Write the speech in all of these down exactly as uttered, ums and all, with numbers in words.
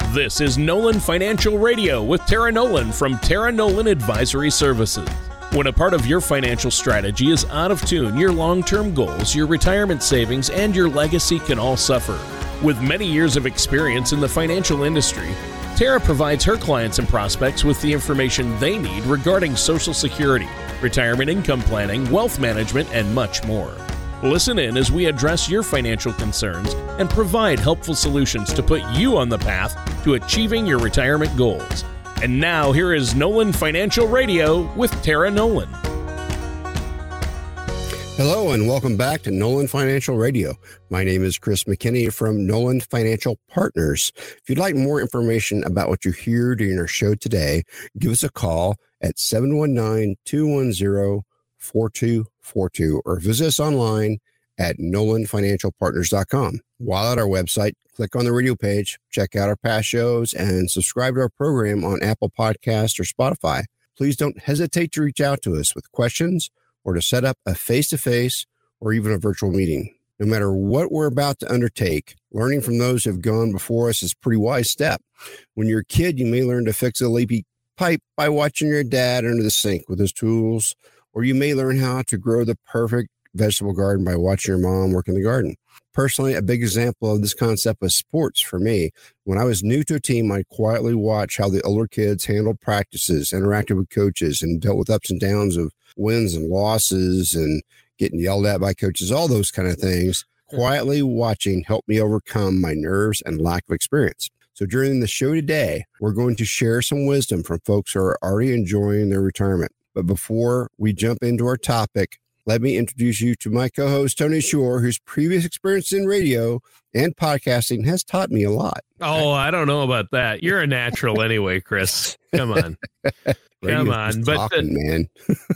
This is Nolan Financial Radio with Tara Nolan from Tara Nolan Advisory Services. When a part of your financial strategy is out of tune, your long-term goals, your retirement savings, and your legacy can all suffer. With many years of experience in the financial industry, Tara provides her clients and prospects with the information they need regarding Social Security, retirement income planning, wealth management, and much more. Listen in as we address your financial concerns and provide helpful solutions to put you on the path to achieving your retirement goals. And now, here is Nolan Financial Radio with Tara Nolan. Hello, and welcome back to Nolan Financial Radio. My name is Chris McKinney from Nolan Financial Partners. If you'd like more information about what you hear during our show today, give us a call at seven one nine, two one zero, four two four two or visit us online at nolan financial partners dot com. While at our website, click on the radio page, check out our past shows, and subscribe to our program on Apple Podcasts or Spotify. Please don't hesitate to reach out to us with questions or to set up a face-to-face or even a virtual meeting. No matter what we're about to undertake, learning from those who have gone before us is a pretty wise step. When you're a kid, you may learn to fix a leaky pipe by watching your dad under the sink with his tools, or you may learn how to grow the perfect vegetable garden by watching your mom work in the garden. Personally, a big example of this concept was sports for me. When I was new to a team, I'd quietly watch how the older kids handled practices, interacted with coaches, and dealt with ups and downs of wins and losses and getting yelled at by coaches, all those kind of things. Quietly watching helped me overcome my nerves and lack of experience. So during the show today, we're going to share some wisdom from folks who are already enjoying their retirement. But before we jump into our topic, let me introduce you to my co-host, Tony Shore, whose previous experience in radio and podcasting has taught me a lot. Oh, I don't know about that. You're a natural anyway, Chris. Come on. Come on. But talking, uh, man.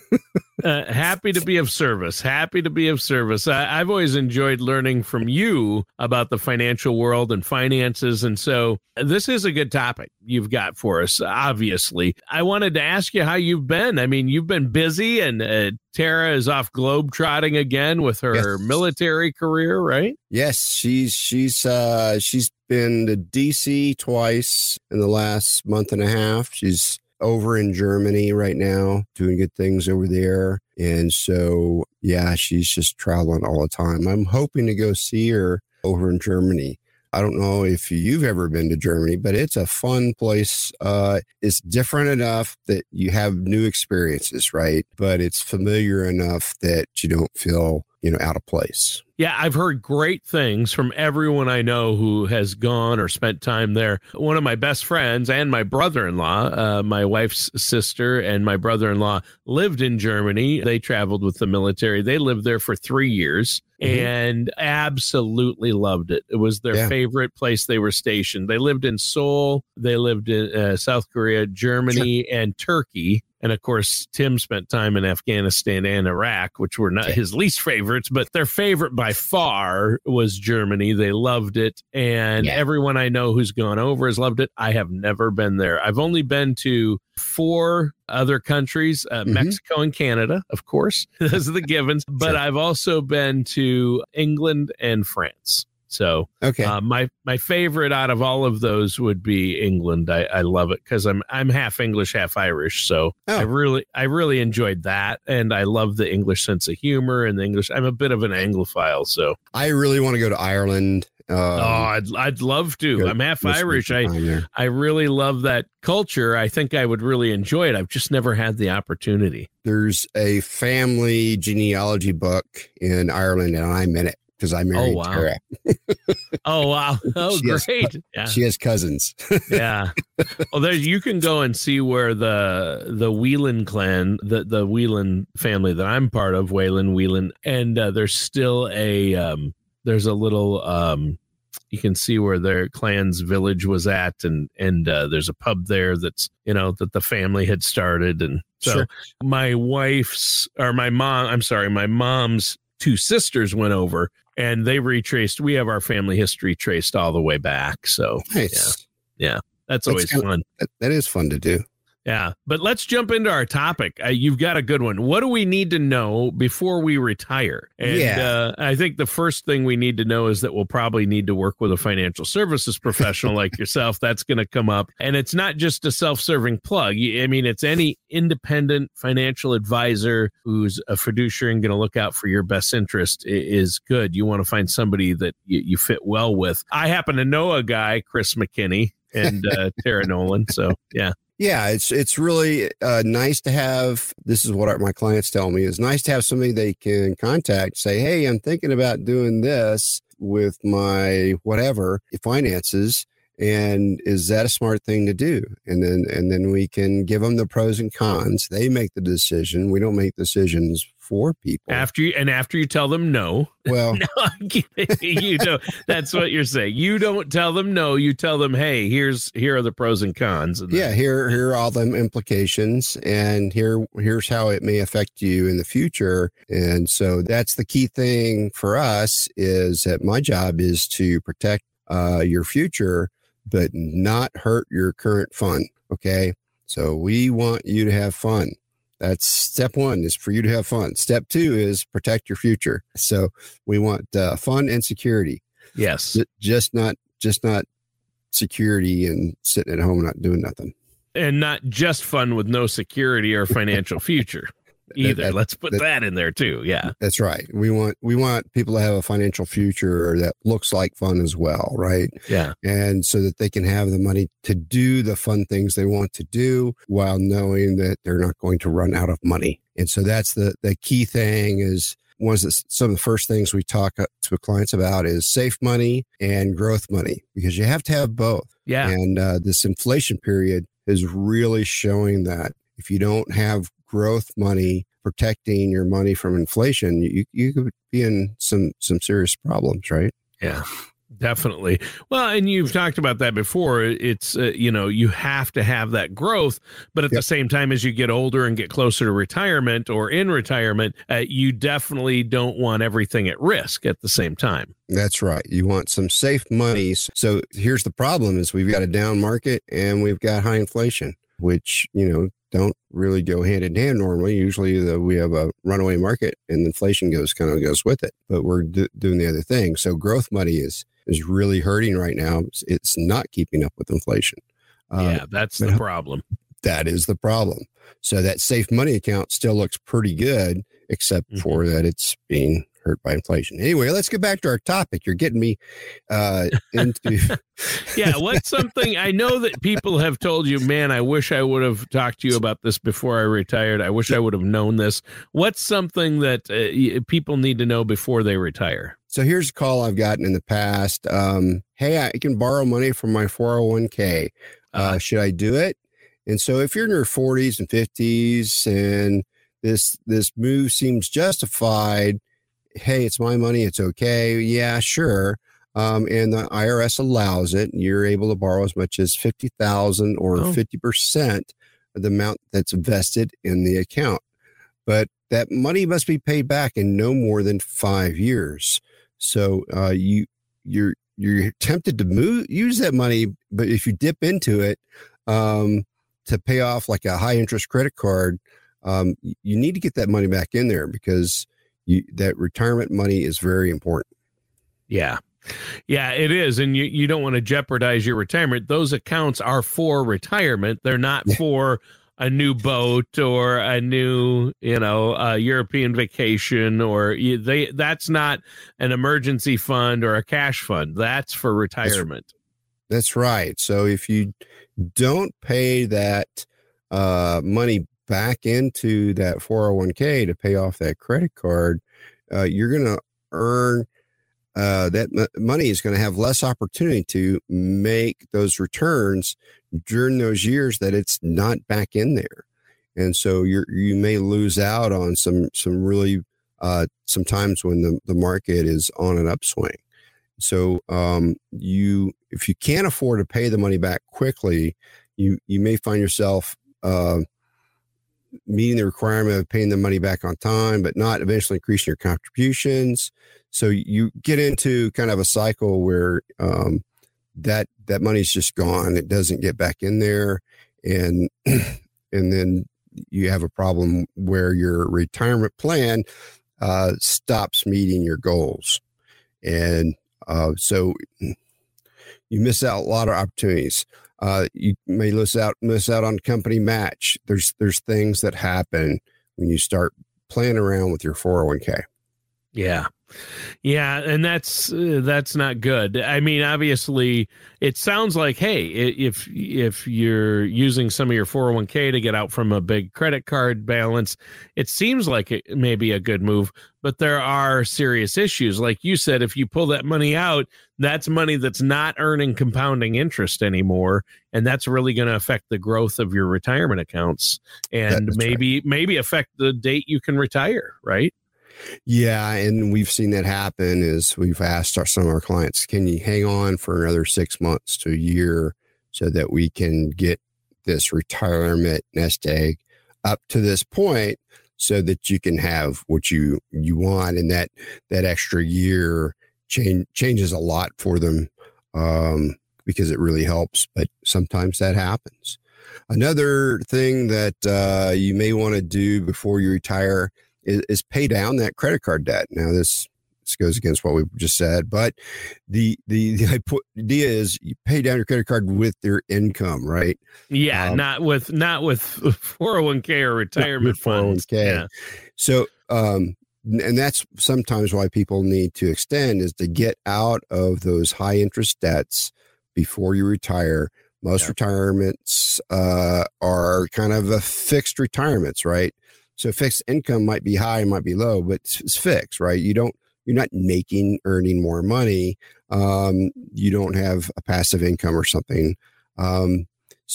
uh, happy to be of service. Happy to be of service. I, I've always enjoyed learning from you about the financial world and finances. And so this is a good topic you've got for us, obviously. I wanted to ask you how you've been. I mean, you've been busy, and uh, Tara is off globetrotting again with her yes. military career, right? Yes, she's she's uh, she's been to D C twice in the last month and a half. She's over in Germany right now, doing good things over there. And so, yeah, she's just traveling all the time. I'm hoping to go see her over in Germany. I don't know if you've ever been to Germany, but it's a fun place. Uh, it's different enough that you have new experiences, right? But it's familiar enough that you don't feel, you know, out of place. Yeah, I've heard great things from everyone I know who has gone or spent time there. One of my best friends and my brother-in-law, uh, my wife's sister and my brother-in-law lived in Germany. They traveled with the military. They lived there for three years mm-hmm. and absolutely loved it. It was their yeah. favorite place they were stationed. They lived in Seoul. They lived in uh, South Korea, Germany, sure. and Turkey. And of course, Tim spent time in Afghanistan and Iraq, which were not his least favorites, but their favorite by far was Germany. They loved it. And yeah. everyone I know who's gone over has loved it. I have never been there. I've only been to four other countries, uh, mm-hmm. Mexico and Canada, of course. Those are the givens. But sure. I've also been to England and France. So okay. uh, my my favorite out of all of those would be England. I, I love it because I'm I'm half English, half Irish. So oh. I really I really enjoyed that, and I love the English sense of humor and the English. I'm a bit of an Anglophile, so I really want to go to Ireland. Um, oh, I'd I'd love to. I'm half Irish. I I really love that culture. I think I would really enjoy it. I've just never had the opportunity. There's a family genealogy book in Ireland, and I'm in it. Because I married oh, wow. Tara. oh, wow. Oh, she great. Has, yeah. She has cousins. yeah. Well, there you can go and see where the the Whelan clan, the, the Whelan family that I'm part of, Whelan, Whelan, and uh, there's still a, um, there's a little, um, you can see where their clan's village was at, and and uh, there's a pub there that's, you know, that the family had started. And so sure. my wife's, or my mom, I'm sorry, my mom's two sisters went over, and they retraced. We have our family history traced all the way back. So nice. yeah, yeah, that's, that's always kinda, fun. That, that is fun to do. Yeah, but let's jump into our topic. Uh, you've got a good one. What do we need to know before we retire? And Yeah. uh, I think the first thing we need to know is that we'll probably need to work with a financial services professional like yourself. That's going to come up. And it's not just a self-serving plug. I mean, it's any independent financial advisor who's a fiduciary and going to look out for your best interest is good. You want to find somebody that you, you fit well with. I happen to know a guy, Chris McKinney and uh, Tara Nolan. So, yeah. Yeah, it's it's really uh, nice to have, this is what our, my clients tell me, is nice to have somebody they can contact, say, hey, I'm thinking about doing this with my whatever finances. And is that a smart thing to do? And then and then we can give them the pros and cons. They make the decision. We don't make decisions for people. After you, and after you tell them no. Well, no, I'm kidding. You know, that's what you're saying. You don't tell them no. You tell them, hey, here's here are the pros and cons. And yeah, here here are all them implications, and here here's how it may affect you in the future. And so that's the key thing for us, is that my job is to protect uh, your future, but not hurt your current fun. Okay. So we want you to have fun. That's step one, is for you to have fun. Step two is protect your future. So we want uh, fun and security. Yes. Just not, just not security and sitting at home, not doing nothing. And not just fun with no security or financial future either. That, that, Let's put that, that in there too. Yeah. That's right. We want, we want people to have a financial future that looks like fun as well. Right. Yeah. And so that they can have the money to do the fun things they want to do while knowing that they're not going to run out of money. And so that's the, the key thing is, one of the, some of the first things we talk to clients about is safe money and growth money, because you have to have both. Yeah. And uh, this inflation period is really showing that if you don't have growth money protecting your money from inflation, you you could be in some some serious problems, right? Yeah, definitely. Well, and you've talked about that before. It's, uh, you know, you have to have that growth, but at yep. the same time, as you get older and get closer to retirement or in retirement, uh, you definitely don't want everything at risk at the same time. That's right. You want some safe money. So here's the problem is we've got a down market and we've got high inflation, which, you know, don't really go hand in hand normally. Usually the, we have a runaway market and inflation goes kind of goes with it, but we're do, doing the other thing. So growth money is is really hurting right now. It's not keeping up with inflation. Yeah, uh, that's the problem. That is the problem. So that safe money account still looks pretty good, except mm-hmm. for that it's being hurt by inflation. Anyway, let's get back to our topic. You're getting me uh, into... yeah, what's something, I know that people have told you, man, I wish I would have talked to you about this before I retired. I wish I would have known this. What's something that uh, people need to know before they retire? So here's a call I've gotten in the past. Um, hey, I can borrow money from my four oh one k. Uh, uh, should I do it? And so if you're in your forties and fifties and this this move seems justified, hey, it's my money, it's okay. Yeah, sure. Um, and the I R S allows it. You're able to borrow as much as fifty thousand dollars or oh. fifty percent of the amount that's vested in the account. But that money must be paid back in no more than five years. So uh, you you're you're tempted to move use that money, but if you dip into it um, to pay off like a high interest credit card, um, you need to get that money back in there because You, that retirement money is very important. Yeah. Yeah, it is. And you, you don't want to jeopardize your retirement. Those accounts are for retirement. They're not for a new boat or a new, you know, uh, European vacation, or you, they, that's not an emergency fund or a cash fund. That's for retirement. That's, that's right. So if you don't pay that uh, money back into that four oh one k to pay off that credit card, uh, you're going to earn uh, that m- money is going to have less opportunity to make those returns during those years that it's not back in there. And so you're, you may lose out on some, some really, uh, sometimes when the, the market is on an upswing. So um, you, if you can't afford to pay the money back quickly, you, you may find yourself uh, meeting the requirement of paying the money back on time, but not eventually increasing your contributions. So you get into kind of a cycle where um, that that money's just gone. It doesn't get back in there. And and then you have a problem where your retirement plan uh, stops meeting your goals. And uh, so you miss out a lot of opportunities. Uh, you may miss out, miss out on company match. There's, there's things that happen when you start playing around with your four oh one k. Yeah. Yeah. And that's, uh, that's not good. I mean, obviously it sounds like, hey, if, if you're using some of your four oh one k to get out from a big credit card balance, it seems like it may be a good move, but there are serious issues. Like you said, if you pull that money out, that's money that's not earning compounding interest anymore. And that's really going to affect the growth of your retirement accounts and maybe, right. maybe affect the date you can retire, right? Yeah, and we've seen that happen is we've asked our, some of our clients, can you hang on for another six months to a year so that we can get this retirement nest egg up to this point so that you can have what you, you want. And that, that extra year change, changes a lot for them um, because it really helps, but sometimes that happens. Another thing that uh, you may want to do before you retire Is, is pay down that credit card debt. Now this, this goes against what we just said, but the, the, the idea is you pay down your credit card with your income, right? Yeah. Um, not with, not with four oh one k or retirement funds. Yeah. So, um, and that's sometimes why people need to extend is to get out of those high interest debts before you retire. Most yeah. retirements uh, are kind of a fixed retirements, right? So fixed income might be high, might be low, but it's, it's fixed, right? You don't, you're not making, earning more money. Um, you don't have a passive income or something. Um,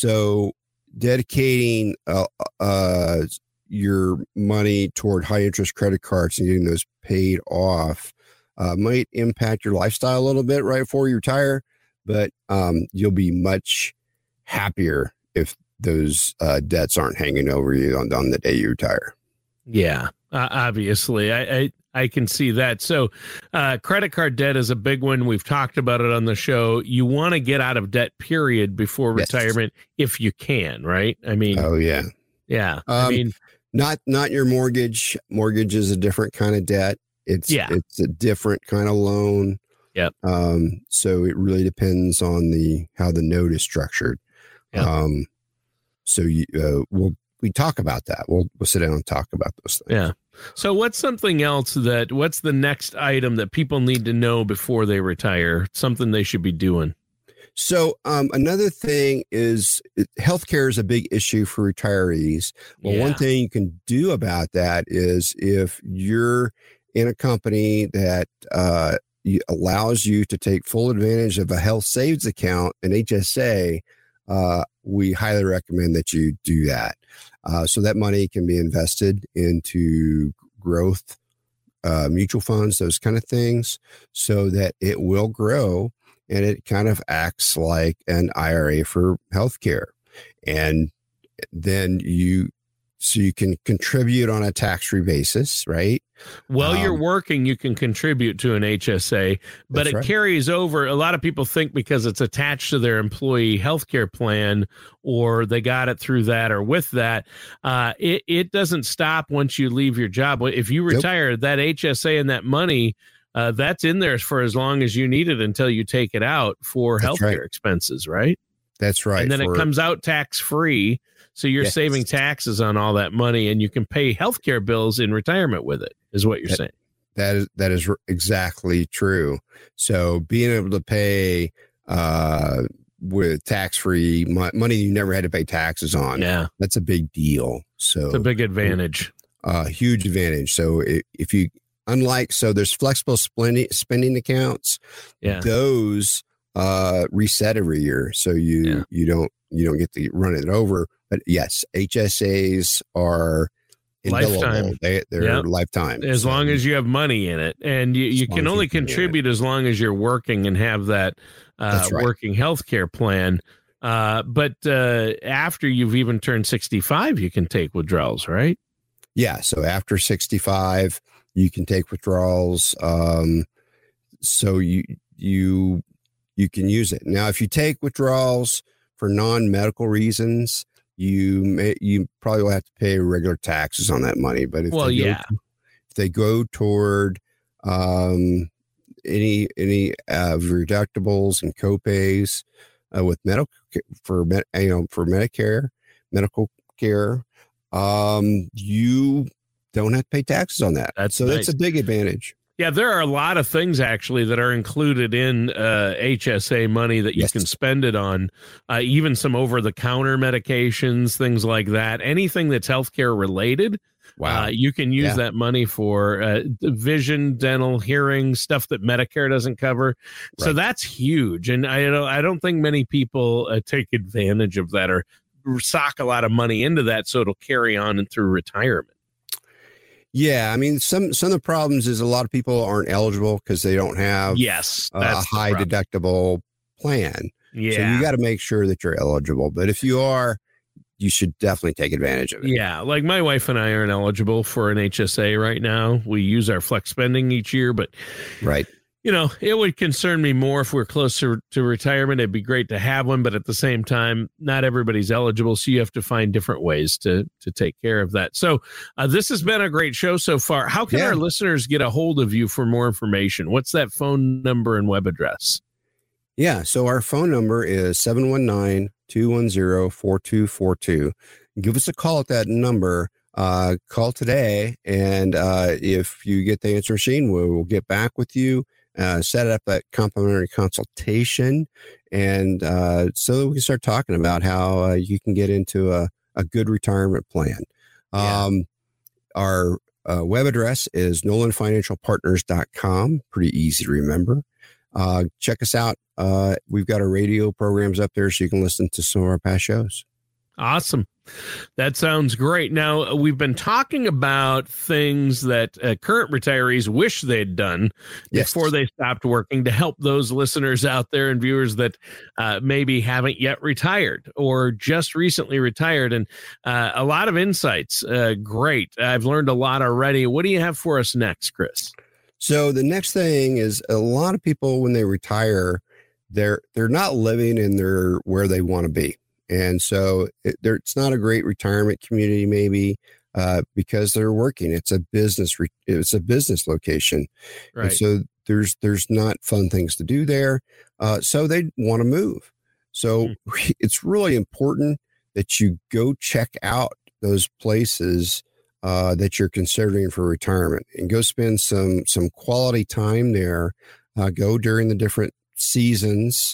so dedicating uh, uh, your money toward high interest credit cards and getting those paid off uh, might impact your lifestyle a little bit right before you retire, but um, you'll be much happier if those uh, debts aren't hanging over you on, on the day you retire. Yeah, uh, obviously. I, I I can see that. So uh, credit card debt is a big one. We've talked about it on the show. You want to get out of debt, period, before yes. retirement if you can, right? I mean. Oh, yeah. Yeah. Um, I mean. Not not your mortgage. Mortgage is a different kind of debt. It's, yeah. it's a different kind of loan. Yep. Um, so it really depends on the how the note is structured. Yep. Um So you, uh, we'll we talk about that. We'll we'll sit down and talk about those things. Yeah. So what's something else that what's the next item that people need to know before they retire? Something they should be doing. So um, another thing is healthcare is a big issue for retirees. Well, yeah. one thing you can do about that is if you're in a company that uh, allows you to take full advantage of a health savings account, an H S A. Uh, we highly recommend that you do that. Uh, so that money can be invested into growth, uh, mutual funds, those kind of things, so that it will grow and it kind of acts like an I R A for healthcare. And then you, so you can contribute on a tax-free basis, right? While um, you're working, you can contribute to an H S A, but it right. carries over. A lot of people think because it's attached to their employee healthcare plan or they got it through that or with that, uh, it, it doesn't stop once you leave your job. If you retire, yep. that H S A and that money, uh, that's in there for as long as you need it until you take it out for that's healthcare right. expenses, right? That's right. And then for, it comes out tax-free. So you're yes. saving taxes on all that money, and you can pay healthcare bills in retirement with it, is what you're that, saying. That is that is exactly true. So being able to pay uh, with tax-free mo- money you never had to pay taxes on, yeah, that's a big deal. So it's a big advantage. A uh, huge advantage. So if, if you, unlike, so there's flexible spending, spending accounts. Yeah. Those uh, reset every year. So you, yeah. you don't, you don't get to run it over. But yes, H S As are lifetime. They, they're yep. lifetime. As so, long as you have money in it. And you, you can only contribute as long as you're working and have that uh, right. working healthcare plan. Uh, but uh, after you've even turned sixty-five, you can take withdrawals, right? Yeah. So after sixty-five, you can take withdrawals. Um, so you, you, you can use it. Now, if you take withdrawals for non-medical reasons, you may you probably will have to pay regular taxes on that money. But if well, they yeah. go, if they go toward um, any any uh, deductibles and copays uh, with medical for you know for Medicare medical care, um, you don't have to pay taxes on that. That's so nice. That's a big advantage. Yeah, there are a lot of things actually that are included in uh, H S A money that you Yes. can spend it on, uh, even some over-the-counter medications, things like that. Anything that's healthcare related, Wow. uh, you can use Yeah. that money for uh, vision, dental, hearing, stuff that Medicare doesn't cover. So Right. that's huge, and I don't, I don't think many people uh, take advantage of that or sock a lot of money into that so it'll carry on and through retirement. Yeah, I mean, some some of the problems is a lot of people aren't eligible because they don't have Yes, a, that's a high the problem. deductible plan. Yeah. So you got to make sure that you're eligible. But if you are, you should definitely take advantage of it. Yeah, like my wife and I aren't eligible for an H S A right now. We use our flex spending each year, but Right. you know, it would concern me more if we're closer to retirement. It'd be great to have one, but at the same time, not everybody's eligible, so you have to find different ways to to take care of that. So uh, this has been a great show so far. How can Yeah. our listeners get a hold of you for more information? What's that phone number and web address? Yeah. So our phone number is seven one nine, two one zero, four two four two. Give us a call at that number. Uh, call today. And uh, if you get the answer machine, we will get back with you. Uh, set up that complimentary consultation, and uh, so that we can start talking about how uh, you can get into a, a good retirement plan. Yeah. Um, our uh, web address is nolan financial partners dot com. Pretty easy to remember. Uh, check us out. Uh, we've got our radio programs up there so you can listen to some of our past shows. Awesome. That sounds great. Now, we've been talking about things that uh, current retirees wish they'd done Yes. before they stopped working to help those listeners out there and viewers that uh, maybe haven't yet retired or just recently retired. And uh, a lot of insights. Uh, great. I've learned a lot already. What do you have for us next, Chris? So the next thing is a lot of people, when they retire, they're they're not living in their where they want to be. And so it, it's not a great retirement community, maybe uh, because they're working. It's a business. Re, it's a business location, Right. and so there's there's not fun things to do there. Uh, so they want to move. So mm. it's really important that you go check out those places uh, that you're considering for retirement, and go spend some some quality time there. Uh, go during the different seasons.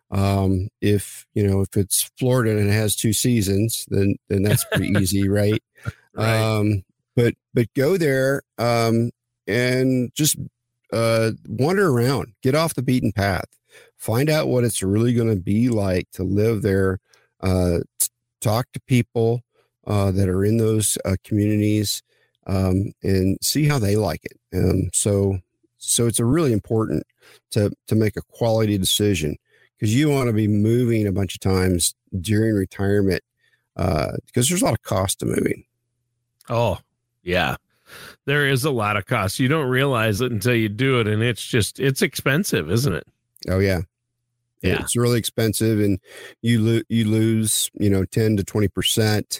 Um, if, you know, if it's Florida and it has two seasons, then, then that's pretty easy. Right. Right. Um, but, but go there, um, and just, uh, wander around, get off the beaten path, find out what it's really going to be like to live there, uh, t- talk to people, uh, that are in those, uh, communities, um, and see how they like it. Um, so, so it's a really important to, to make a quality decision, because you want to be moving a bunch of times during retirement, uh, because there's a lot of cost to moving. Oh, yeah. There is a lot of cost. You don't realize it until you do it. And it's just, it's expensive, isn't it? Oh, yeah. Yeah. It's really expensive. And you, lo- you lose, you know, ten to twenty percent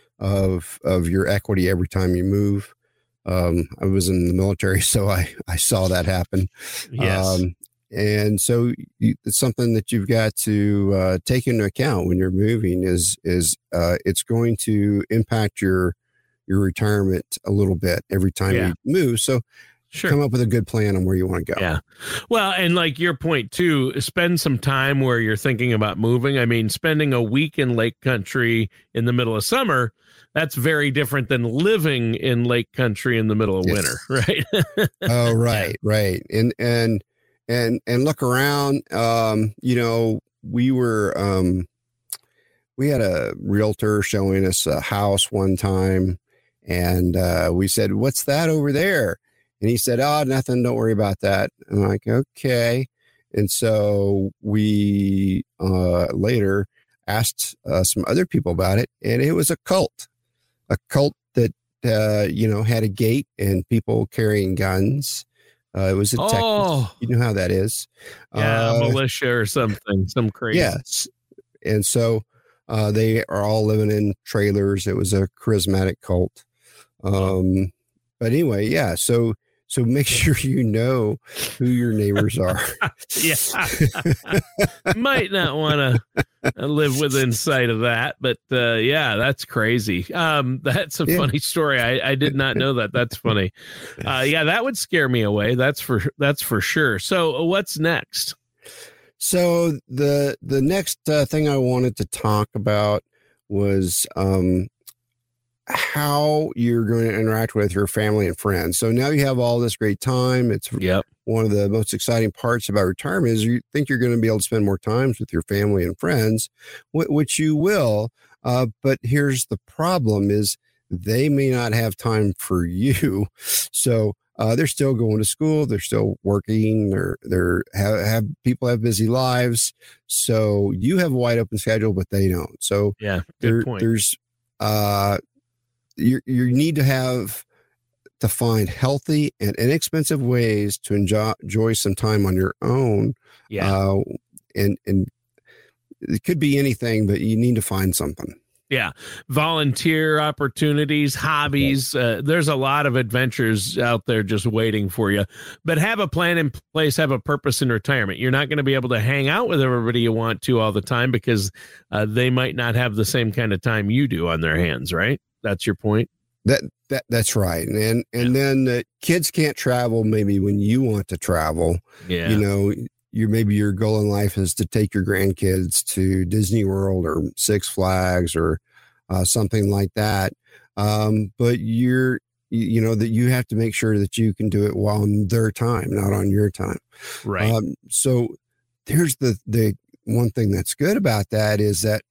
of, of your equity every time you move. Um, I was in the military, so I, I saw that happen. Yes. Um, And so you, it's something that you've got to uh, take into account when you're moving is, is uh, it's going to impact your, your retirement a little bit every time Yeah. you move. So Sure. come up with a good plan on where you want to go. Yeah. Well, and like your point too, spend some time where you're thinking about moving. I mean, spending a week in Lake Country in the middle of summer, that's very different than living in Lake Country in the middle of Yes. winter, right? Oh, right, right. And, and, and, and look around, um, you know, we were, um, we had a realtor showing us a house one time, and uh, we said, "What's that over there?" And he said, "Oh, nothing. Don't worry about that." I'm like, "Okay." And so we uh, later asked uh, some other people about it, and it was a cult, a cult that, uh, you know, had a gate and people carrying guns. Uh, it was a Texas. Oh. You know how that is. Yeah, Uh, militia or something, some crazy. Yes. And so Uh, they are all living in trailers. It was a charismatic cult. Um, but anyway, yeah. So, so make sure you know who your neighbors are. Yeah. Might not want to live within sight of that, but uh, yeah, that's crazy. Um, that's a yeah. funny story. I, I did not know that. That's funny. Uh, yeah, that would scare me away. That's for that's for sure. So what's next? So the the next uh, thing I wanted to talk about was um, how you're going to interact with your family and friends. So now you have all this great time. It's yep. one of the most exciting parts about retirement is you think you're going to be able to spend more time with your family and friends, which you will. Uh, but here's the problem is they may not have time for you. So uh, they're still going to school. They're still working. They're, they're have, have people have busy lives. So you have a wide open schedule, but they don't. So yeah, good there, point. there's, uh, you you need to have to find healthy and inexpensive ways to enjoy, enjoy some time on your own. Yeah. Uh, and, and it could be anything, but you need to find something. Yeah. Volunteer opportunities, hobbies. Uh, there's a lot of adventures out there just waiting for you, but have a plan in place, have a purpose in retirement. You're not going to be able to hang out with everybody you want to all the time because uh, they might not have the same kind of time you do on their hands, right? That's your point. That that that's right, and and yeah. then uh, kids can't travel maybe when you want to travel. Yeah, you know, your maybe your goal in life is to take your grandkids to Disney World or Six Flags or uh, something like that. Um, but you're you, you know that you have to make sure that you can do it while on their time, not on your time. Right. Um, so here's the the one thing that's good about that is that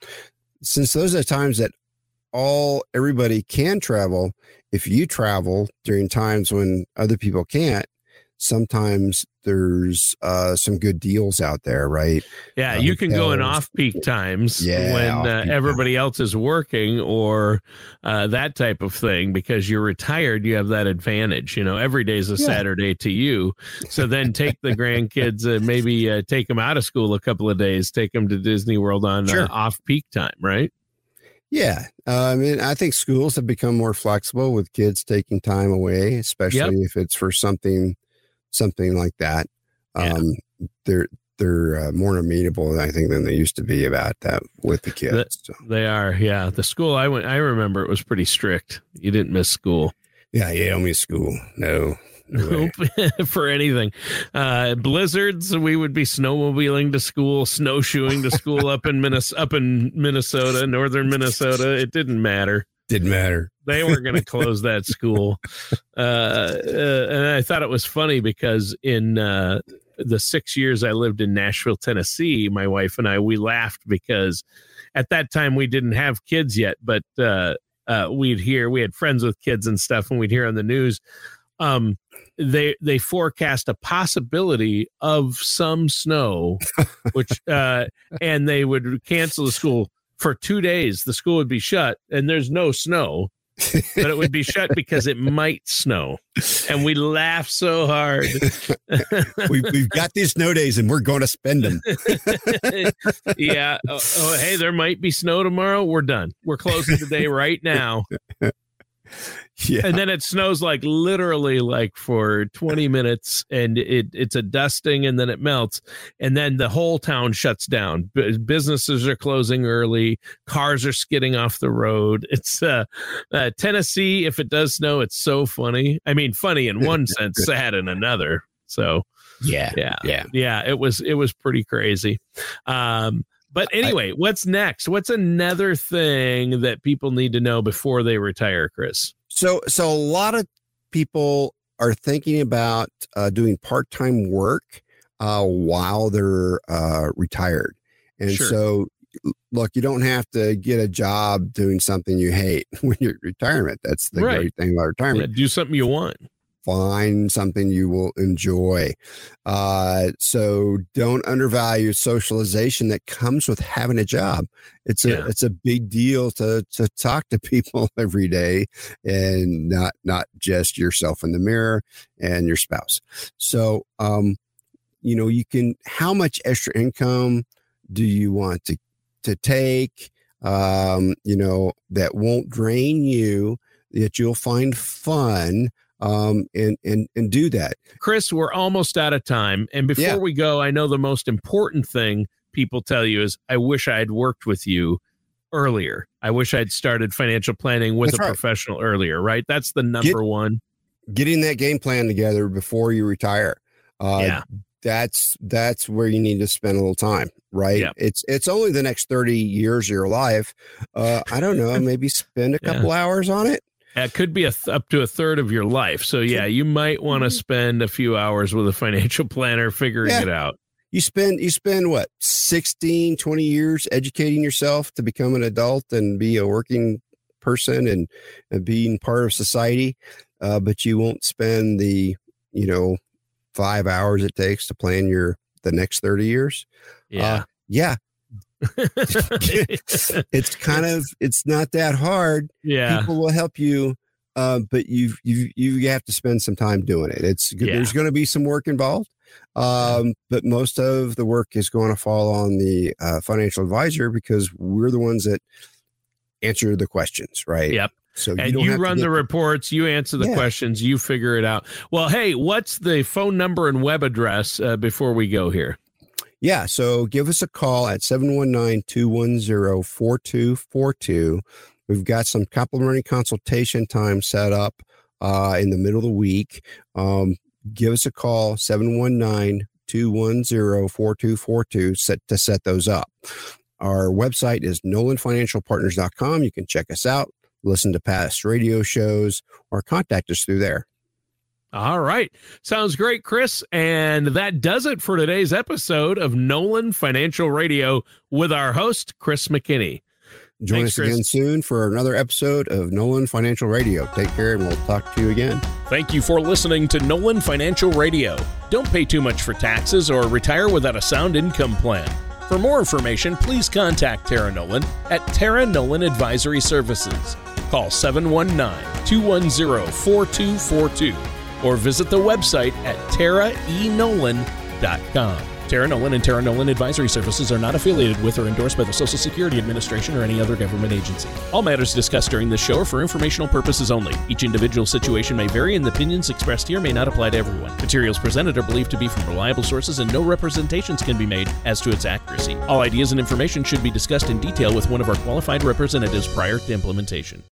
since those are times that all everybody can travel, if you travel during times when other people can't, sometimes there's uh some good deals out there, right? Yeah, uh, you can hotels. go in off-peak times yeah, when off-peak uh, everybody time. else is working or uh, that type of thing. Because you're retired, you have that advantage. You know, every day is a yeah. Saturday to you. So then take the grandkids, uh, maybe uh, take them out of school a couple of days, take them to Disney World on sure. uh, off-peak time, right? Yeah. Uh, I mean, I think schools have become more flexible with kids taking time away, especially yep. if it's for something, something like that. Um, yeah. They're, they're uh, more amenable, I think, than they used to be about that with the kids. The, so. They are. Yeah. The school I went, I remember it was pretty strict. You didn't miss school. Yeah. Yeah. Only school. No. Nope. For anything. Uh, blizzards, we would be snowmobiling to school, snowshoeing to school up in Minnesota, up in Minnesota, northern Minnesota. It didn't matter. Didn't matter. They weren't going to close that school. Uh, uh, and I thought it was funny because in uh, the six years I lived in Nashville, Tennessee, my wife and I, we laughed because at that time we didn't have kids yet, but uh, uh, we'd hear, we had friends with kids and stuff, and we'd hear on the news, um, they they forecast a possibility of some snow, which uh, and they would cancel the school for two days. The school would be shut, and there's no snow, but it would be shut because it might snow. And we laugh so hard. we, we've got these snow days, and we're going to spend them. yeah. Oh, oh, hey, there might be snow tomorrow. We're done. We're closing today right now. Yeah. And then it snows like literally like for twenty minutes, and it it's a dusting, and then it melts, and then the whole town shuts down. B- businesses are closing early. Cars are skidding off the road. It's uh, uh, Tennessee. If it does snow, it's so funny. I mean, funny in one sense, sad in another. So yeah, yeah, yeah, yeah. It was it was pretty crazy. Um, But anyway, what's next? What's another thing that people need to know before they retire, Chris? So, so a lot of people are thinking about uh, doing part-time work uh, while they're uh, retired. And sure. so, look, you don't have to get a job doing something you hate when you're at retirement. That's the right. great thing about retirement. Yeah, do something you want. Find something you will enjoy. Uh, so don't undervalue socialization that comes with having a job. It's a, yeah. it's a big deal to, to talk to people every day and not, not just yourself in the mirror and your spouse. So, um, you know, you can, how much extra income do you want to to take, um, you know, that won't drain you, that you'll find fun, um, and, and, and do that. Chris, we're almost out of time. And before Yeah. we go, I know the most important thing people tell you is, I wish I had worked with you earlier. I wish I'd started financial planning with That's a right. professional earlier, right? That's the number Get- one. Getting that game plan together before you retire. Uh, Yeah. That's, that's where you need to spend a little time, right? Yep. It's, it's only the next thirty years of your life. Uh, I don't know, maybe spend a Yeah. couple hours on it. It could be a th- up to a third of your life. So yeah, you might want to spend a few hours with a financial planner figuring Yeah. it out. You spend, you spend what, sixteen, twenty years educating yourself to become an adult and be a working person and, and being part of society. Uh, but you won't spend the, you know, five hours it takes to plan your, the next thirty years. Yeah. Uh, yeah. It's kind of, it's not that hard. yeah. People will help you. Uh, but you you you have to spend some time doing it. It's good. Yeah. There's going to be some work involved, um, but most of the work is going to fall on the uh, financial advisor because we're the ones that answer the questions, right? Yep. So And don't you have to run get- the reports, you answer the Yeah. questions, you figure it out. Well, hey, what's the phone number and web address uh, before we go here? Yeah. So give us a call at seven one nine, two one zero, four two four two. We've got some complimentary consultation time set up uh, in the middle of the week. Um, give us a call, seven one nine, two one zero, four two four two set to set those up. Our website is nolan financial partners dot com. You can check us out, listen to past radio shows, or contact us through there. All right. Sounds great, Chris. And that does it for today's episode of Nolan Financial Radio with our host, Chris McKinney. Join Thanks, us again Chris. soon for another episode of Nolan Financial Radio. Take care, and we'll talk to you again. Thank you for listening to Nolan Financial Radio. Don't pay too much for taxes or retire without a sound income plan. For more information, please contact Tara Nolan at Tara Nolan Advisory Services. Call seven one nine, two one zero, four two four two or visit the website at tara e nolan dot com. Tara Nolan and Tara Nolan Advisory Services are not affiliated with or endorsed by the Social Security Administration or any other government agency. All matters discussed during this show are for informational purposes only. Each individual situation may vary, and the opinions expressed here may not apply to everyone. Materials presented are believed to be from reliable sources, and no representations can be made as to its accuracy. All ideas and information should be discussed in detail with one of our qualified representatives prior to implementation.